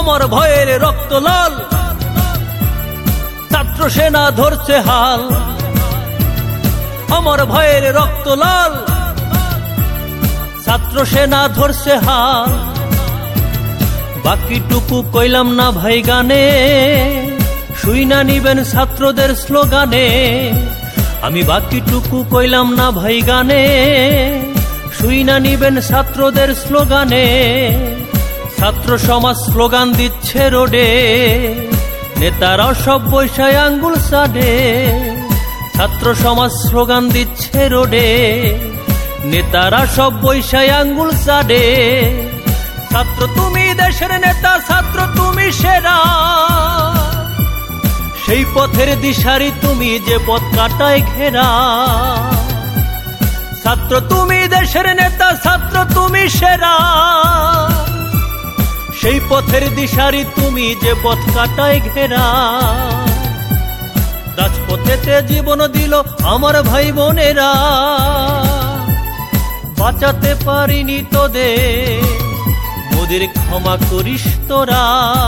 আমার ভয়ের রক্ত লাল, ছাত্র সেনা ধরছে হাল। আমার ভয়ের রক্ত লাল, ছাত্র সেনা ধরছে হাল। বাকিটুকু কইলাম না ভাই গানে, শুইনা নিবেন ছাত্রদের স্লোগানে। আমি বাকিটুকু কইলাম না ভাই গানে, শুইনা নিবেন ছাত্রদের স্লোগানে। ছাত্র সমাজ স্লোগান দিচ্ছে রোডে, নেতারা সব বৈশায় আঙ্গুল সাডে। ছাত্র সমাজ স্লোগান দিচ্ছে রোডে, নেতারা সব বৈশায় আঙ্গুল সাডে। ছাত্র তুমি দেশের নেতা, ছাত্র তুমি সেরা, সেই পথের দিশারি তুমি যে পথ কাটায় ঘেরা। ছাত্র তুমি দেশের নেতা, ছাত্র তুমি সেরা, সেই পথের দিশারি তুমি যে পথ কাটায় ঘেরা। রাজপথেতে জীবন দিল আমার ভাই বোনেরা, বাঁচাতে পারিনি তোদের, মোদের ক্ষমা করিস তোরা।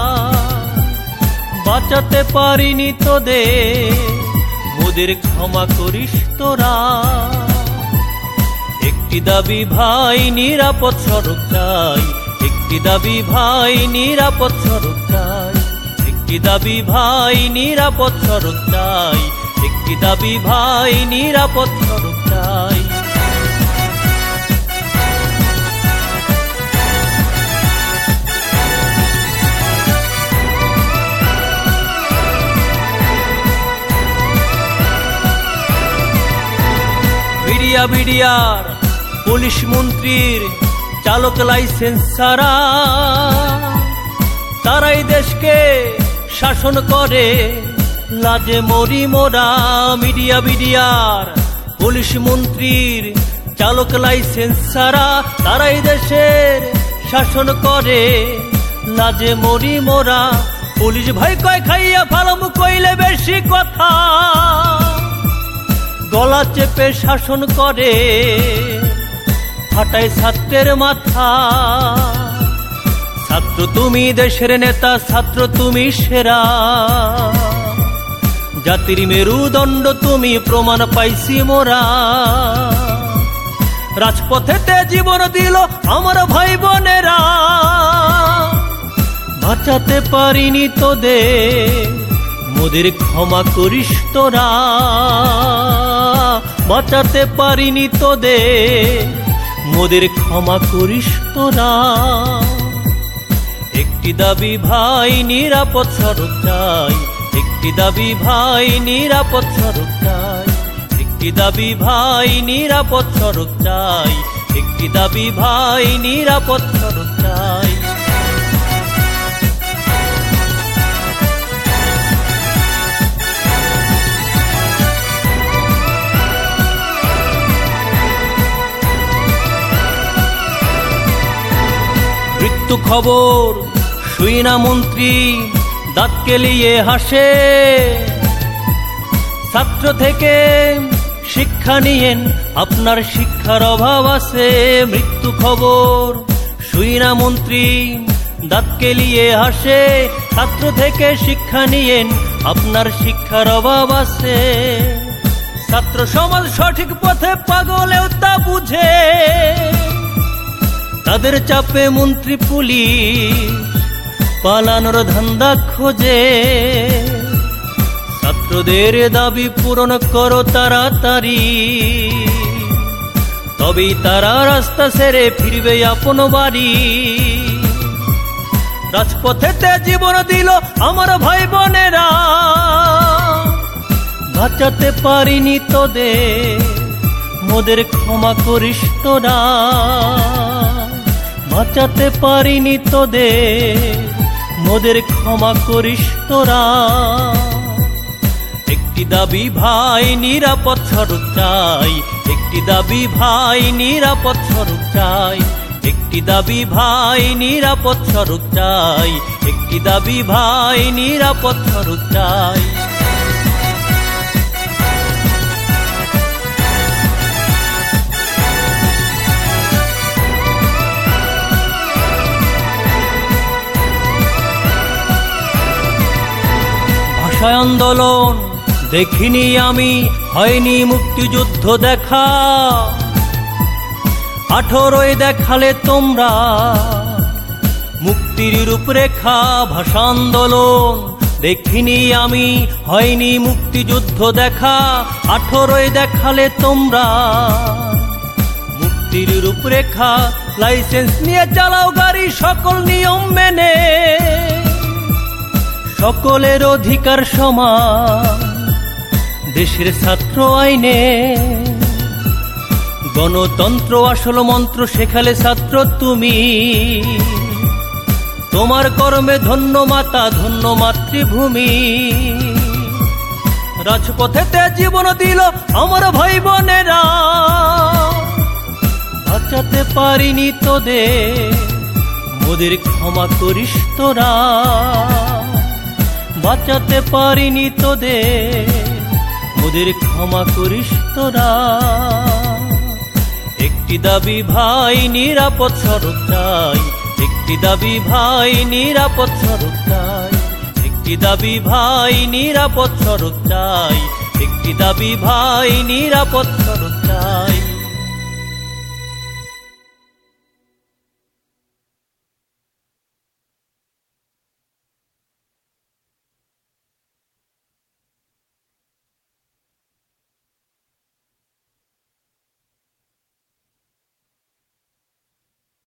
বাঁচাতে পারিনি তোদের, মোদের ক্ষমা করিস তোরা। একটি দাবি ভাই নিরাপদ সড়ক চাই, একটি দাবি ভাই নিরাপদ সড়ক চাই, একটি দাবি ভাই নিরাপদ সড়ক চাই, একটি দাবি ভাই নিরাপদ সড়ক চাই। বিডিআর পুলিশ মন্ত্রীর চালক লাইসেন্স ছাড়া, তারাই দেশকে শাসন করে, লাজে মরি মোরা। বিডিআর পুলিশ মন্ত্রীর চালক লাইসেন্স ছাড়া, তারাই দেশের শাসন করে, লাজে মরি মোরা। পুলিশ ভাই কয় খাইয়া ফালামু কইলে বেশি কথা, গলা চেপে শাসন করে, ফাটায় ছাত্রের মাথা। ছাত্র তুমি দেশের নেতা, ছাত্র তুমি সেরা, জাতির মেরুদণ্ড তুমি প্রমাণ পাইছি মোরা। রাজপথেতে জীবন দিল আমার ভাই বোনেরা, বাঁচাতে পারিনি তোদের, মোদের ক্ষমা করিস তোরা। বাঁচাতে পারিনি তোদের, মোদের ক্ষমা করিস তোরা। একটি দাবি ভাই নিরাপদ সড়ক চাই, একটি দাবি ভাই নিরাপদ সড়ক চাই, একটি দাবি ভাই নিরাপদ সড়ক চাই, একটি দাবি ভাই নিরাপদ সড়ক চাই। মৃত্যু খবর শুইনা মন্ত্রী দাঁত কেলিয়ে হাসে, ছাত্র থেকে শিক্ষা নিয়েন, আপনার শিক্ষার অভাব আছে। মৃত্যু খবর শুইনা মন্ত্রী দাঁত কেলিয়ে হাসে, ছাত্র থেকে শিক্ষা নিয়েন, আপনার শিক্ষার অভাব আছে। ছাত্র সমাজ সঠিক পথে পাগলেও তা বুঝে, তাদের চাপে মন্ত্রী পুলিশ পালানোর ধান্দা খোঁজে। ছাত্রদের দাবি পূরণ করো তাড়াতাড়ি, তবেই তারা রাস্তা ছেড়ে ফিরবে আপন বাড়ি। রাজপথেতে জীবন দিল আমার ভাই বোনেরা, বাঁচাতে পারিনি তোদের, মোদের ক্ষমা করিস তোরা। বাঁচাতে পারিনি তোদের, মোদের ক্ষমা করিস তোরা। একটি দাবি ভাই নিরাপদ সড়ক চাই, একটি দাবি ভাই নিরাপদ সড়ক চাই, একটি দাবি ভাই নিরাপদ সড়ক চাই, একটি দাবি ভাই নিরাপদ সড়ক চাই। ভাষায় আন্দোলন দেখিনি আমি, হয়নি মুক্তিযুদ্ধ দেখা। 18 দেখালে তোমরা মুক্তির রূপরেখা। ভাষা আন্দোলন দেখিনি আমি, হয়নি মুক্তিযুদ্ধ দেখা। 18 দেখালে তোমরা মুক্তির রূপরেখা। লাইসেন্স নিয়ে চালাও গাড়ি সকল নিয়ম মেনে, সকলের অধিকার সমান দেশের ছাত্র আইনে। গণতন্ত্র আসল মন্ত্র শেখালে ছাত্র তুমি, তোমার কর্মে ধন্য মাতা ধন্য মাতৃভূমি। রাজপথেতে জীবন দিল আমার ভাই বোনেরা, বাঁচাতে পারিনি তোদের, মোদের ক্ষমা করিস তোরা। বাঁচাতে পারিনি তোদের, মোদের ক্ষমা করিস তোরা। একটি দাবি ভাই নিরাপদ সড়ক চাই, একটি দাবি ভাই নিরাপদ সড়ক চাই, একটি দাবি ভাই নিরাপদ সড়ক চাই, একটি দাবি ভাই নিরাপদ সড়ক চাই।